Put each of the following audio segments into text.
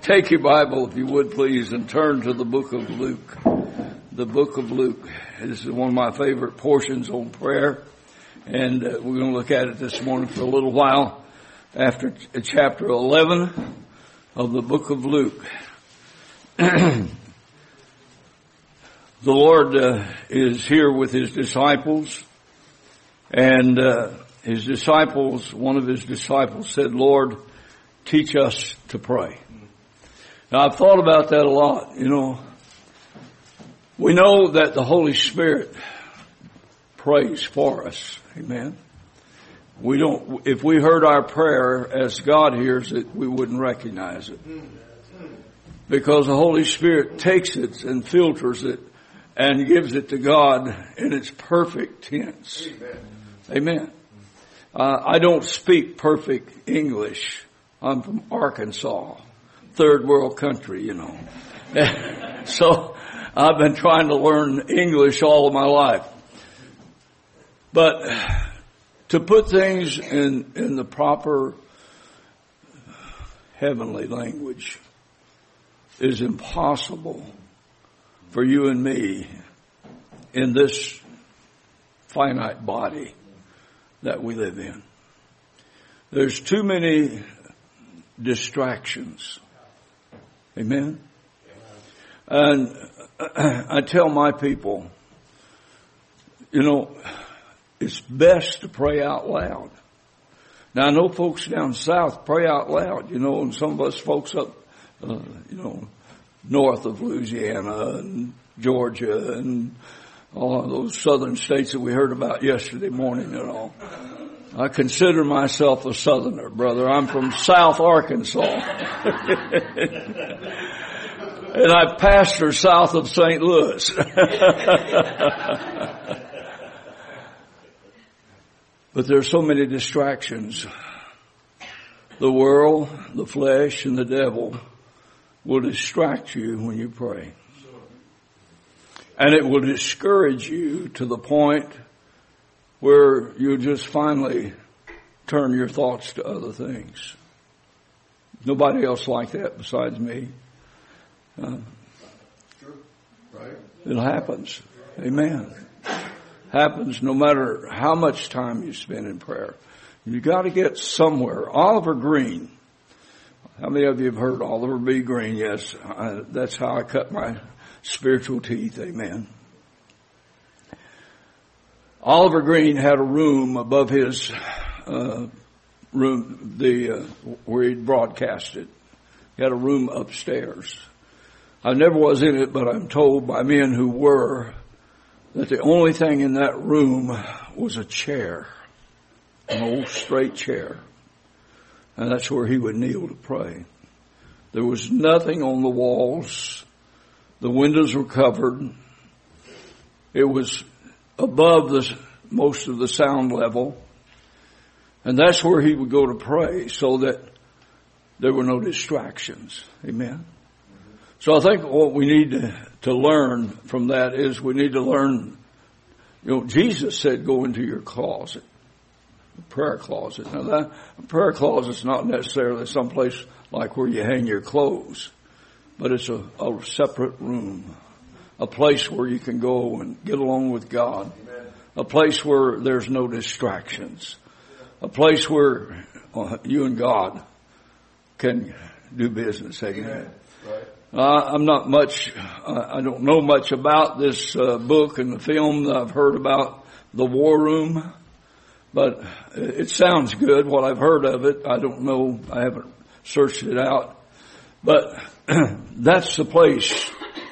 Take your Bible, if you would please, and turn to the book of Luke. The book of Luke. This is one of my favorite portions on prayer. And we're going to look at it this morning for a little while after chapter 11 of the book of Luke. The Lord is here with His disciples. And His disciples, one of His disciples said, "Lord, teach us to pray." Now, I've thought about that a lot. You know, we know that the Holy Spirit prays for us. Amen. If we heard our prayer as God hears it, we wouldn't recognize it. Because the Holy Spirit takes it and filters it and gives it to God in its perfect tense. Amen. I don't speak perfect English. I'm from Arkansas. Third world country, you know. So I've been trying to learn English all of my life. But to put things in the proper heavenly language is impossible for you and me in this finite body that we live in. There's too many distractions. Amen. And I tell my people, you know, it's best to pray out loud. Now, I know folks down south pray out loud, you know, and some of us folks up, north of Louisiana and Georgia and all of those southern states that we heard about yesterday morning and all. I consider myself a southerner, brother. I'm from South Arkansas. And I pastor south of St. Louis. But there's so many distractions. The world, the flesh, and the devil will distract you when you pray. And it will discourage you to the point where you just finally turn your thoughts to other things. Nobody else like that besides me. It happens. Amen. Happens no matter how much time you spend in prayer. You got to get somewhere. Oliver Green. How many of you have heard Oliver B. Green? Yes, that's how I cut my spiritual teeth. Amen. Oliver Green had a room above his room, where he'd broadcasted. He had a room upstairs. I never was in it, but I'm told by men who were that the only thing in that room was a chair, an old straight chair. And that's where he would kneel to pray. There was nothing on the walls. The windows were covered. It was above most of the sound level. And that's where he would go to pray so that there were no distractions. Amen. So I think what we need to learn from that is we need to learn, you know, Jesus said go into your closet, a prayer closet. Now that a prayer closet is not necessarily someplace like where you hang your clothes, but it's a separate room, a place where you can go and get along with God, a place where there's no distractions, a place where you and God can do business. Amen. I'm not much, I don't know much about this book and the film that I've heard about, The War Room, but it sounds good, what I've heard of it. I don't know, I haven't searched it out, but that's the place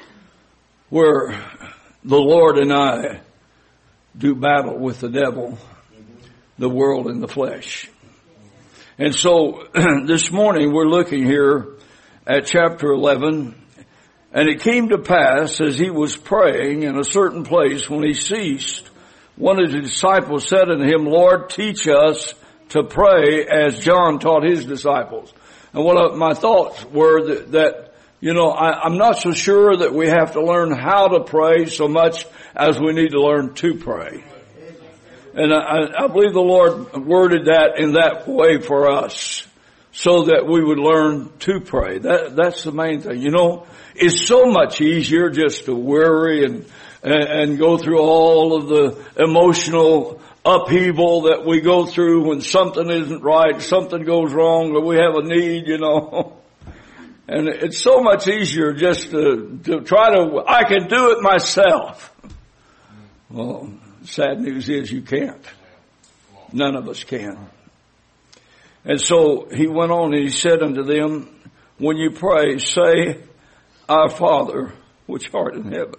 where the Lord and I do battle with the devil, the world, and the flesh. And so this morning we're looking here at chapter 11, and it came to pass as he was praying in a certain place when he ceased, one of the disciples said unto him, "Lord, teach us to pray as John taught his disciples." And my thoughts were that you know, I'm not so sure that we have to learn how to pray so much as we need to learn to pray. And I believe the Lord worded that in that way for us, so that we would learn to pray. That's the main thing. You know, it's so much easier just to worry and go through all of the emotional upheaval that we go through when something isn't right, something goes wrong, or we have a need, you know. And it's so much easier just to try to, I can do it myself. Well, sad news is you can't. None of us can. And so he went on and he said unto them, when you pray, say, Our Father, which art in heaven.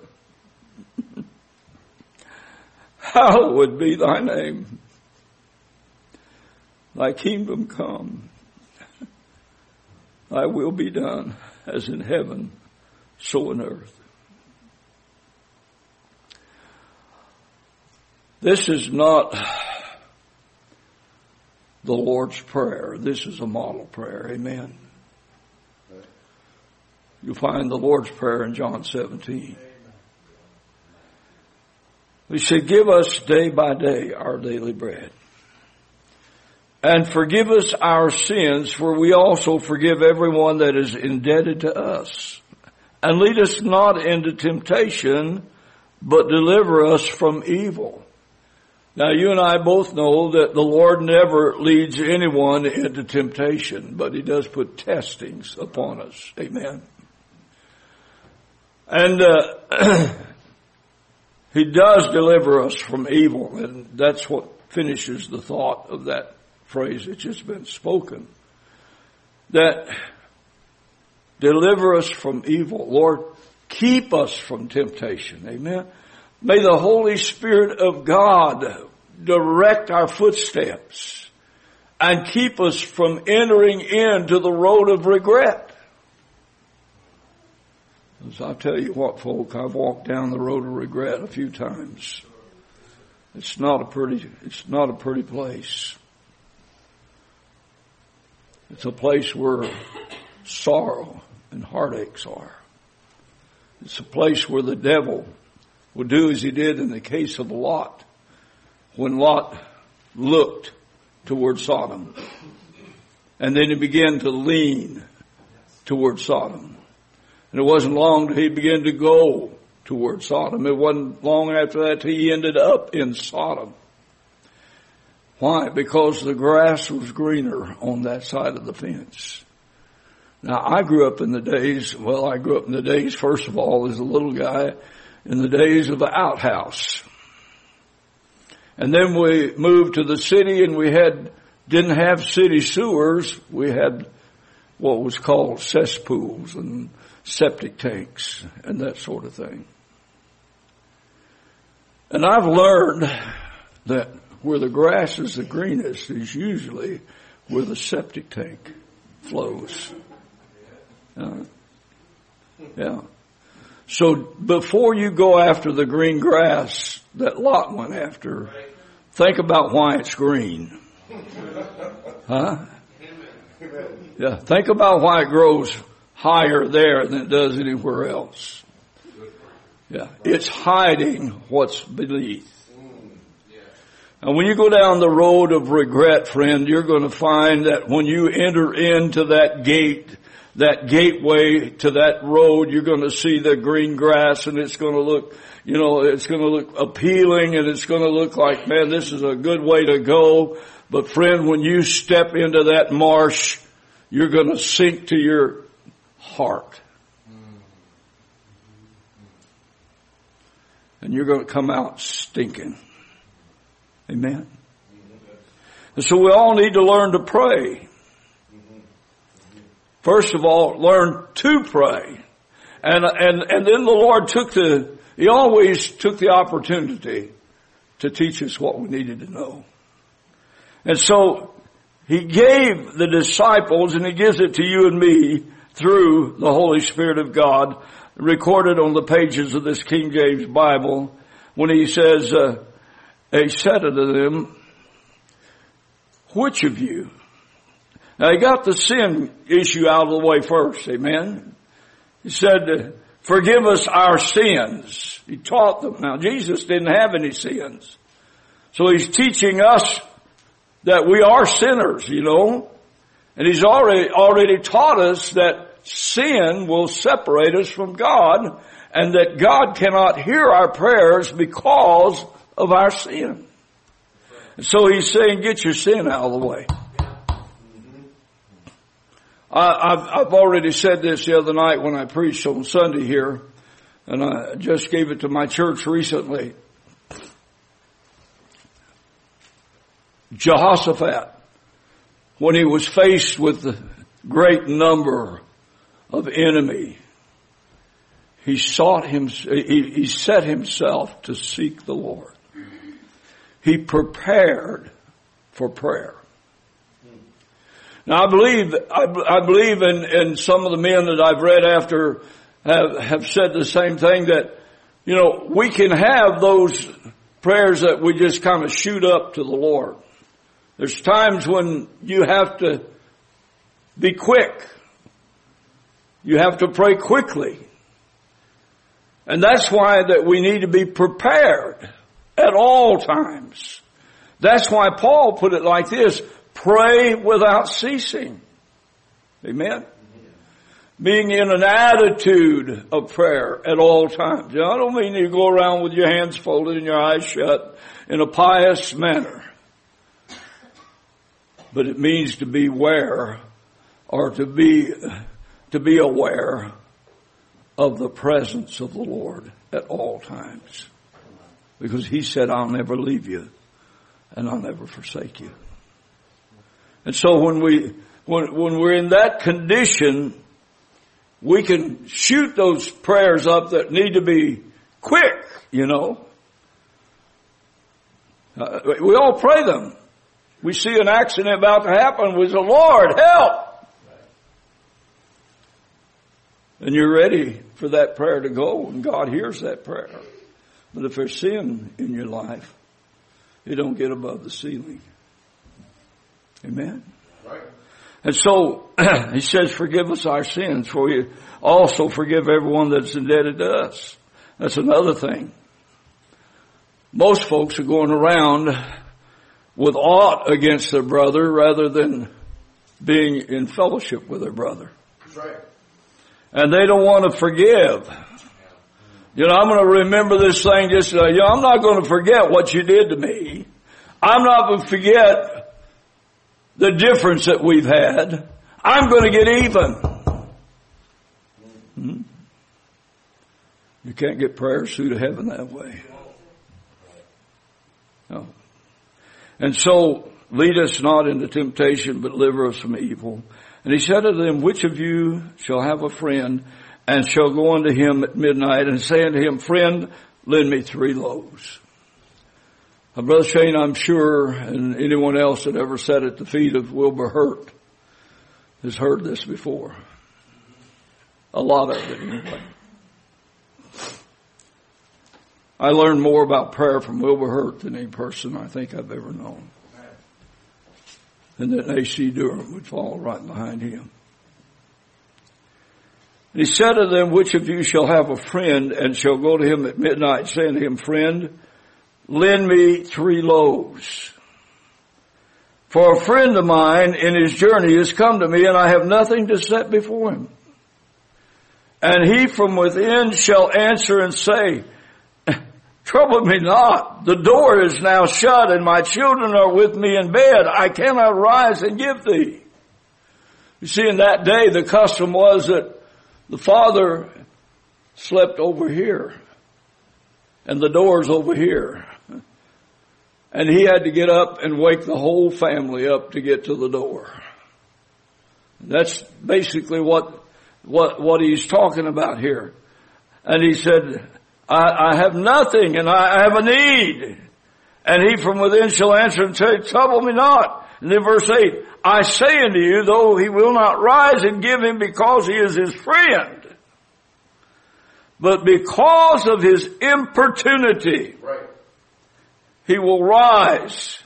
Hallowed be thy name. Thy kingdom come. Thy will be done as in heaven, so in earth. This is not the Lord's Prayer. This is a model prayer. Amen. You'll find the Lord's Prayer in John 17. We said, give us day by day our daily bread. And forgive us our sins, for we also forgive everyone that is indebted to us. And lead us not into temptation, but deliver us from evil. Now, you and I both know that the Lord never leads anyone into temptation, but He does put testings upon us. Amen. And He does deliver us from evil, and that's what finishes the thought of that phrase that's just been spoken. That deliver us from evil. Lord, keep us from temptation. Amen. May the Holy Spirit of God direct our footsteps and keep us from entering into the road of regret. As I'll tell you what, folk, I've walked down the road of regret a few times. It's not a pretty place. It's a place where sorrow and heartaches are. It's a place where the devil will do as he did in the case of Lot, when Lot looked toward Sodom. And then he began to lean toward Sodom. And it wasn't long till he began to go toward Sodom. It wasn't long after that till he ended up in Sodom. Why? Because the grass was greener on that side of the fence. Now, I grew up in the days, first of all, as a little guy, in the days of the outhouse. And then we moved to the city and we didn't have city sewers. We had what was called cesspools and septic tanks and that sort of thing. And I've learned that where the grass is the greenest is usually where the septic tank flows. Yeah. So before you go after the green grass that Lot went after, think about why it's green. Huh? Yeah. Think about why it grows higher there than it does anywhere else. Yeah. It's hiding what's beneath. And when you go down the road of regret, friend, you're going to find that when you enter into that gate, that gateway to that road, you're going to see the green grass, and it's going to look, it's going to look appealing, and it's going to look like, man, this is a good way to go. But friend, when you step into that marsh, you're going to sink to your heart. And you're going to come out stinking. Amen. And so we all need to learn to pray. First of all, learn to pray. And then the Lord He always took the opportunity to teach us what we needed to know. And so He gave the disciples, and He gives it to you and me through the Holy Spirit of God, recorded on the pages of this King James Bible, when He says, He said unto them, which of you? Now He got the sin issue out of the way first, amen? He said, forgive us our sins. He taught them. Now Jesus didn't have any sins. So He's teaching us that we are sinners, And He's already taught us that sin will separate us from God, and that God cannot hear our prayers because of our sin. And so He's saying, get your sin out of the way. I've already said this the other night when I preached on Sunday here, and I just gave it to my church recently. Jehoshaphat, when he was faced with the great number of enemy, he set himself to seek the Lord. He prepared for prayer. Now I believe in some of the men that I've read after have said the same thing, that, we can have those prayers that we just kind of shoot up to the Lord. There's times when you have to be quick. You have to pray quickly. And that's why that we need to be prepared at all times. That's why Paul put it like this: pray without ceasing. Amen? Being in an attitude of prayer at all times. I don't mean you go around with your hands folded and your eyes shut in a pious manner. But it means to beware, or to be aware of the presence of the Lord at all times. Because He said, I'll never leave you and I'll never forsake you. And so when we're in that condition, we can shoot those prayers up that need to be quick, We all pray them. We see an accident about to happen, we say, Lord, help! And you're ready for that prayer to go, and God hears that prayer. But if there's sin in your life, it don't get above the ceiling. Amen? Right. And so, He says, forgive us our sins, for we also forgive everyone that's indebted to us. That's another thing. Most folks are going around with aught against their brother rather than being in fellowship with their brother. That's right. And they don't want to forgive. I'm going to remember this thing I'm not going to forget what you did to me. I'm not going to forget the difference that we've had. I'm going to get even. You can't get prayers through to heaven that way. No. And so, lead us not into temptation, but deliver us from evil. And He said to them, which of you shall have a friend, and shall go unto him at midnight, and say unto him, friend, lend me 3 loaves. Now, Brother Shane, I'm sure, and anyone else that ever sat at the feet of Wilbur Hurt has heard this before. A lot of it, anyway. I learned more about prayer from Wilbur Hurt than any person I think I've ever known. And then A.C. Durham would fall right behind him. And He said to them, which of you shall have a friend, and shall go to him at midnight, saying to him, friend, lend me 3 loaves. For a friend of mine in his journey has come to me, and I have nothing to set before him. And he from within shall answer and say, trouble me not. The door is now shut, and my children are with me in bed. I cannot rise and give thee. You see, in that day, the custom was that the father slept over here, and the door's over here. And he had to get up and wake the whole family up to get to the door. That's basically what he's talking about here. And he said, I have nothing, and I have a need. And he from within shall answer and say, trouble me not. And then verse 8, I say unto you, though he will not rise and give him because he is his friend, but because of his importunity, right, he will rise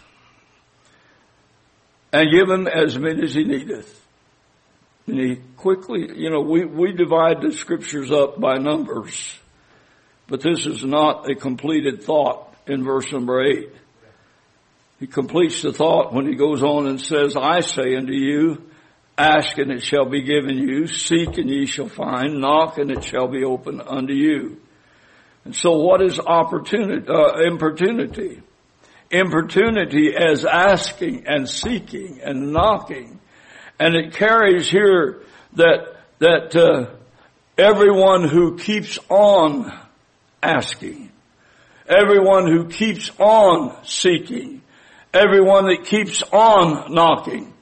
and give him as many as he needeth. And he quickly, we divide the scriptures up by numbers. But this is not a completed thought in verse number 8. He completes the thought when he goes on and says, I say unto you, Ask and it shall be given you. Seek and ye shall find. Knock and it shall be opened unto you. And so what is importunity? Importunity as asking and seeking and knocking. And it carries here that everyone who keeps on asking, everyone who keeps on seeking, everyone that keeps on knocking.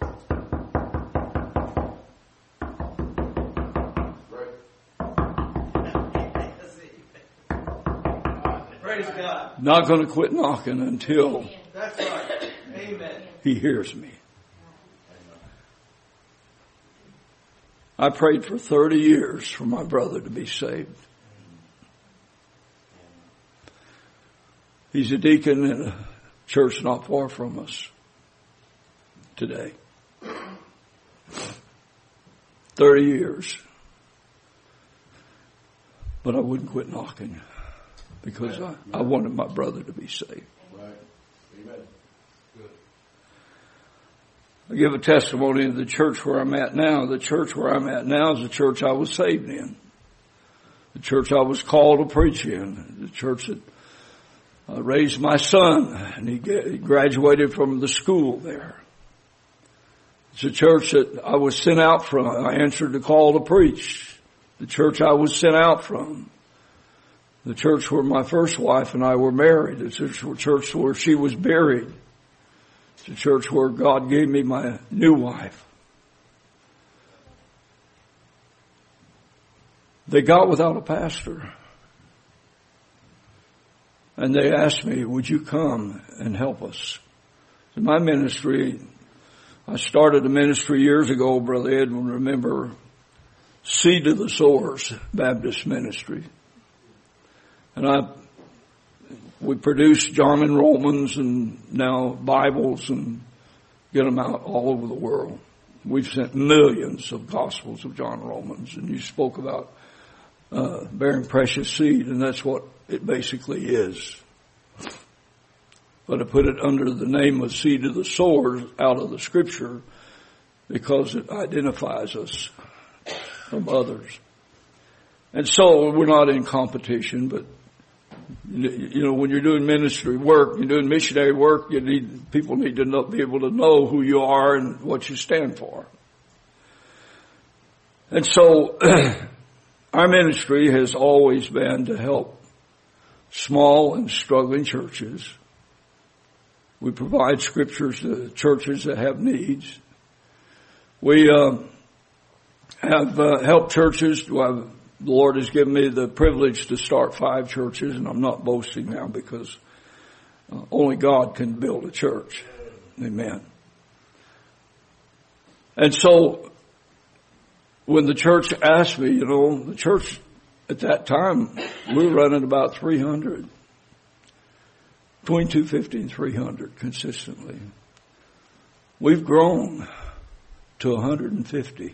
Praise God. Not going to quit knocking until That's right. Amen. He hears me. I prayed for 30 years for my brother to be saved. He's a deacon in a church not far from us today. 30 years. But I wouldn't quit knocking because I wanted my brother to be saved. Right. Amen. Good. I give a testimony of the church where I'm at now. The church where I'm at now is the church I was saved in. The church I was called to preach in. The church that raised my son, and he graduated from the school there. It's a church that I was sent out from. I answered the call to preach. The church I was sent out from. The church where my first wife and I were married. It's a church where she was buried. It's a church where God gave me my new wife. They got without a pastor. And they asked me, would you come and help us? In my ministry, I started a ministry years ago, Brother Ed will remember, Seed to the Sowers Baptist Ministry. And we produce John and Romans and now Bibles and get them out all over the world. We've sent millions of Gospels of John and Romans. And you spoke about bearing precious seed, and that's what it basically is. But I put it under the name of Seed to the Sowers out of the Scripture because it identifies us from others. And so we're not in competition, but you know, when you're doing ministry work, you're doing missionary work, people need to be able to know who you are and what you stand for. And so our ministry has always been to help small and struggling churches. We provide scriptures to churches that have needs. We have helped churches. The Lord has given me the privilege to start 5 churches, and I'm not boasting now because only God can build a church. Amen. And so when the church asked me, the church at that time, we were running about 300, between 250 and 300 consistently. We've grown to 150.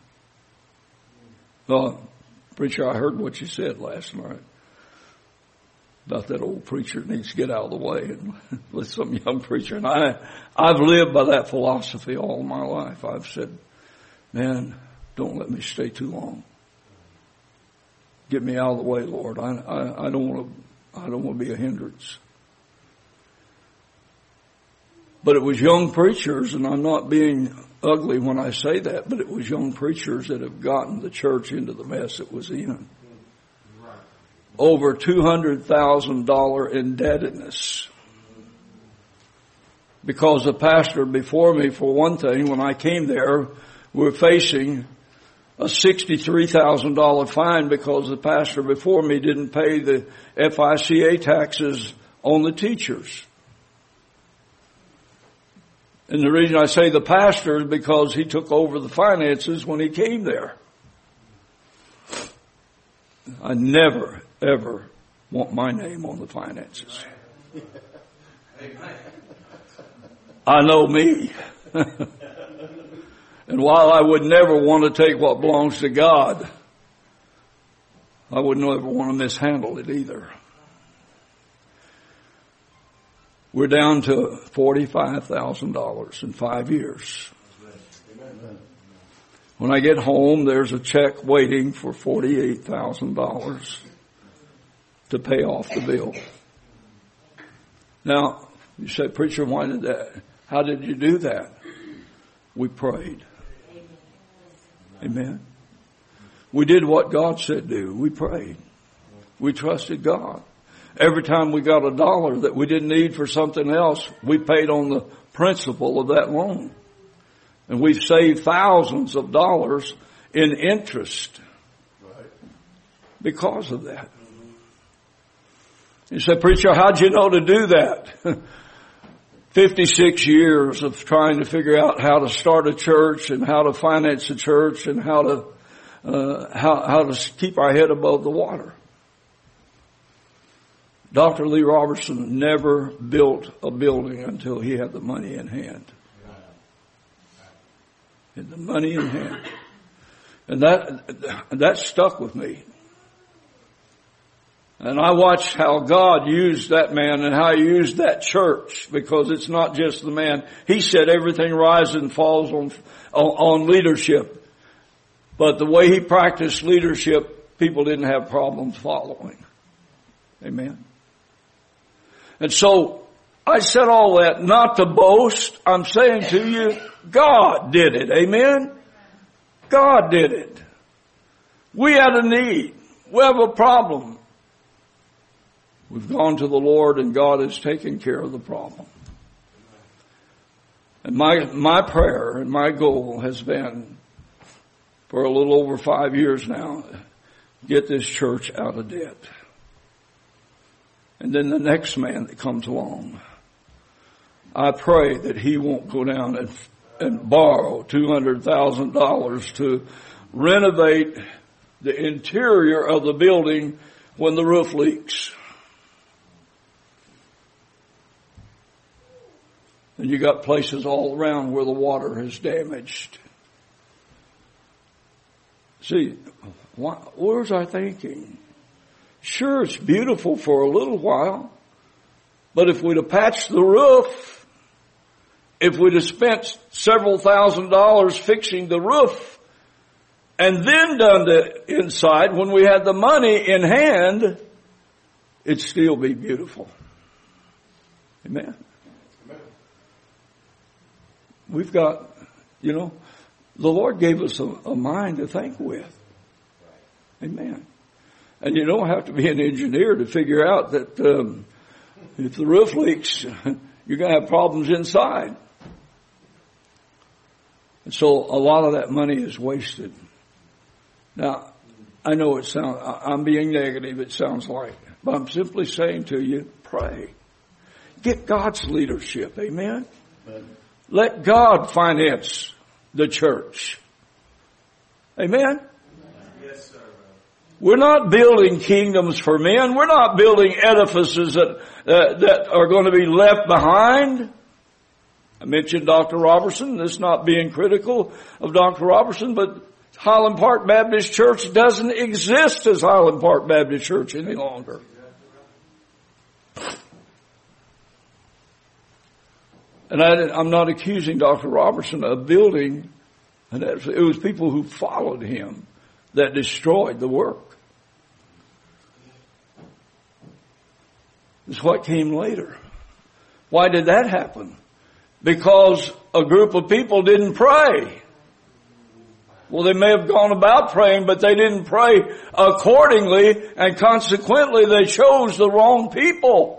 Preacher, I heard what you said last night about that old preacher that needs to get out of the way and with some young preacher. And I've lived by that philosophy all my life. I've said, man, don't let me stay too long. Get me out of the way, Lord. I don't want to be a hindrance. But it was young preachers, and I'm not being ugly when I say that, but it was young preachers that have gotten the church into the mess it was in. Over $200,000 indebtedness. Because the pastor before me, for one thing, when I came there, we were facing a $63,000 fine because the pastor before me didn't pay the FICA taxes on the teachers. And the reason I say the pastor is because he took over the finances when he came there. I never, ever want my name on the finances. I know me. And while I would never want to take what belongs to God, I would never want to mishandle it either. We're down to $45,000 in 5 years. When I get home, there's a check waiting for $48,000 to pay off the bill. Now, you say, preacher, how did you do that? We prayed. Amen. We did what God said do. We prayed. We trusted God. Every time we got $1 that we didn't need for something else, we paid on the principal of that loan. And we've saved thousands of dollars in interest because of that. You say, preacher, how'd you know to do that? 56 years of trying to figure out how to start a church and how to finance a church and how to keep our head above the water. Dr. Lee Robertson never built a building until he had the money in hand. He had the money in hand. And that stuck with me. And I watched how God used that man and how he used that church, because it's not just the man. He said everything rises and falls on leadership. But the way he practiced leadership, people didn't have problems following. Amen. And so I said all that not to boast. I'm saying to you, God did it. Amen. God did it. We had a need. We have a problem. We've gone to the Lord and God has taken care of the problem. And my prayer and my goal has been, for a little over 5 years now, get this church out of debt. And then the next man that comes along, I pray that he won't go down and borrow $200,000 to renovate the interior of the building when the roof leaks. And you got places all around where the water is damaged. See, where's our thinking? Sure, it's beautiful for a little while, but if we'd have patched the roof, if we'd have spent several $1,000s fixing the roof, and then done the inside when we had the money in hand, it'd still be beautiful. Amen. We've got, the Lord gave us a mind to think with. Amen. And you don't have to be an engineer to figure out that if the roof leaks, you're going to have problems inside. And so a lot of that money is wasted. Now, I know I'm being negative, it sounds like, but I'm simply saying to you, pray. Get God's leadership. Amen. Let God finance the church. Amen? Yes, sir. We're not building kingdoms for men. We're not building edifices that are going to be left behind. I mentioned Dr. Robertson. This is not being critical of Dr. Robertson, but Highland Park Baptist Church doesn't exist as Highland Park Baptist Church any longer. And I'm not accusing Dr. Robertson of building, and it was people who followed him that destroyed the work. It's what came later. Why did that happen? Because a group of people didn't pray. Well, they may have gone about praying, but they didn't pray accordingly, and consequently they chose the wrong people.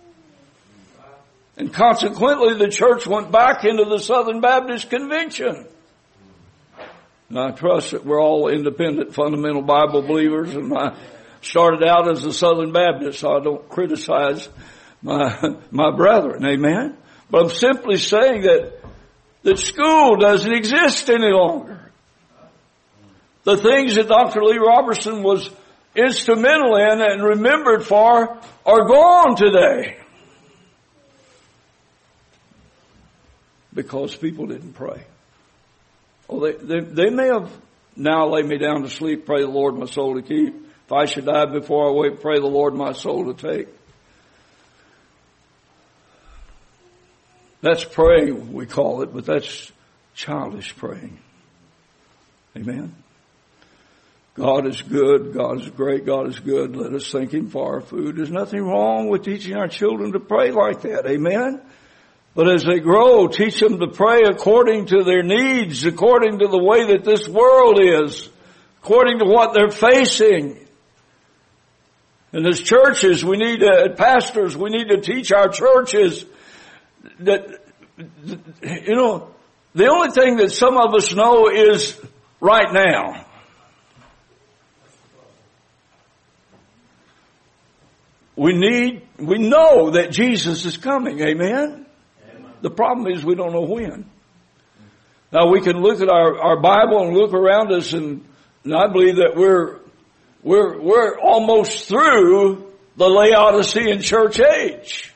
And consequently, the church went back into the Southern Baptist Convention. And I trust that we're all independent, fundamental Bible believers. And I started out as a Southern Baptist, so I don't criticize my brethren. Amen? But I'm simply saying that school doesn't exist any longer. The things that Dr. Lee Robertson was instrumental in and remembered for are gone today. Because people didn't pray. Oh, they may have now laid me down to sleep, pray the Lord my soul to keep. If I should die before I wake, pray the Lord my soul to take. That's praying, we call it, but that's childish praying. Amen. God is good. God is great. God is good. Let us thank Him for our food. There's nothing wrong with teaching our children to pray like that. Amen. But as they grow, teach them to pray according to their needs, according to the way that this world is, according to what they're facing. And as churches, pastors, we need to teach our churches that, the only thing that some of us know is right now. We know that Jesus is coming. Amen? The problem is we don't know when. Now we can look at our Bible and look around us and I believe that we're almost through the Laodicean church age.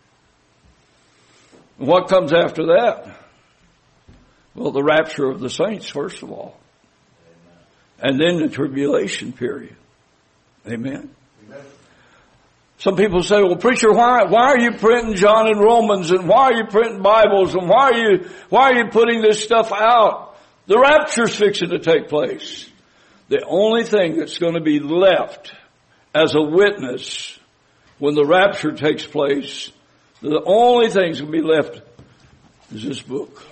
What comes after that? Well, the rapture of the saints, first of all. And then the tribulation period. Amen. Some people say, well, preacher, why are you printing John and Romans and why are you printing Bibles and why are you putting this stuff out? The rapture's fixing to take place. The only thing that's going to be left as a witness when the rapture takes place, the only thing that's going to be left is this book.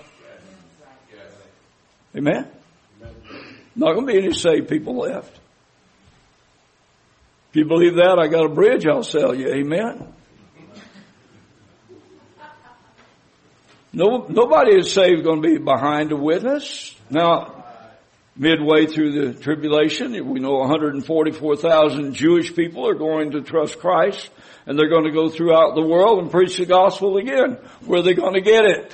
Amen? Not going to be any saved people left. If you believe that, I got a bridge I'll sell you. Amen? Nobody is saved going to be behind a witness. Now, midway through the tribulation, we know 144,000 Jewish people are going to trust Christ, and they're going to go throughout the world and preach the gospel again. Where are they going to get it?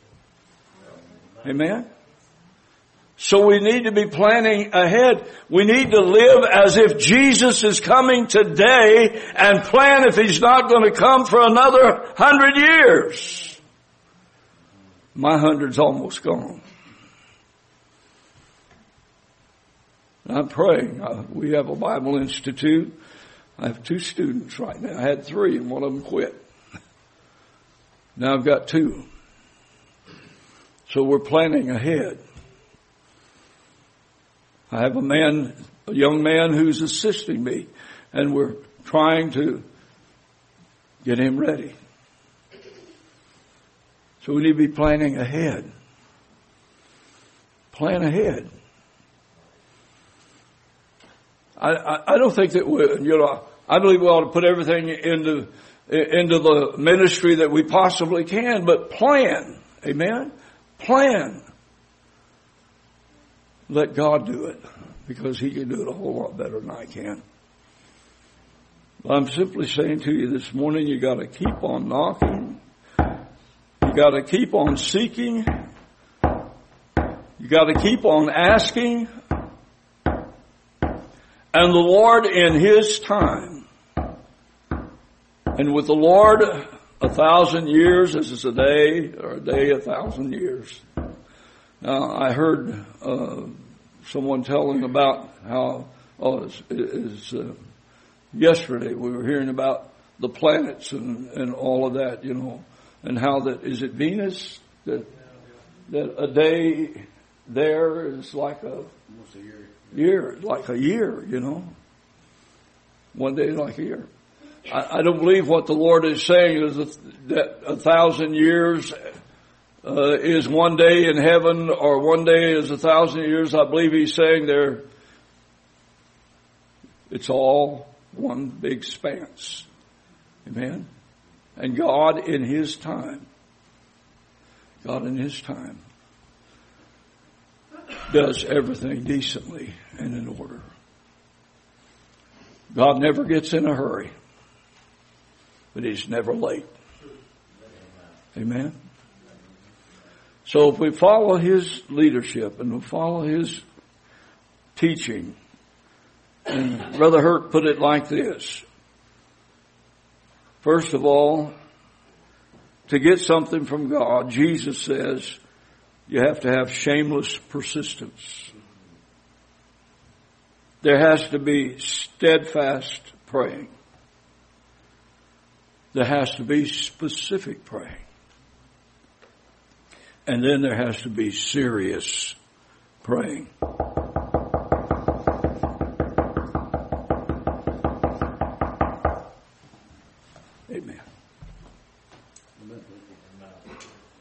Amen? So we need to be planning ahead. We need to live as if Jesus is coming today and plan if He's not going to come for another 100 years. My 100's almost gone. I'm praying. We have a Bible Institute. I have 2 students right now. I had 3 and one of them quit. Now I've got 2. So we're planning ahead. I have a young man who's assisting me, and we're trying to get him ready. So we need to be planning ahead. Plan ahead. I don't think that I believe we ought to put everything into the ministry that we possibly can, but plan. Amen? Plan. Let God do it, because He can do it a whole lot better than I can. I'm simply saying to you this morning, you got to keep on knocking. You got to keep on seeking. You got to keep on asking. And the Lord in His time. And with the Lord, 1,000 years is a day, or a day 1,000 years. Now, I heard someone telling about how, yesterday we were hearing about the planets and all of that, and how that, is it Venus? That a day there is like a year, like a year, One day like a year. I don't believe what the Lord is saying is that 1,000 years is one day in heaven, or one day is 1,000 years. I believe He's saying it's all one big expanse. Amen? And God in His time does everything decently and in order. God never gets in a hurry, but He's never late. Amen? So if we follow His leadership and we follow His teaching, and Brother Hurt put it like this: first of all, to get something from God, Jesus says you have to have shameless persistence. There has to be steadfast praying. There has to be specific praying. And then there has to be serious praying. Amen. Amen.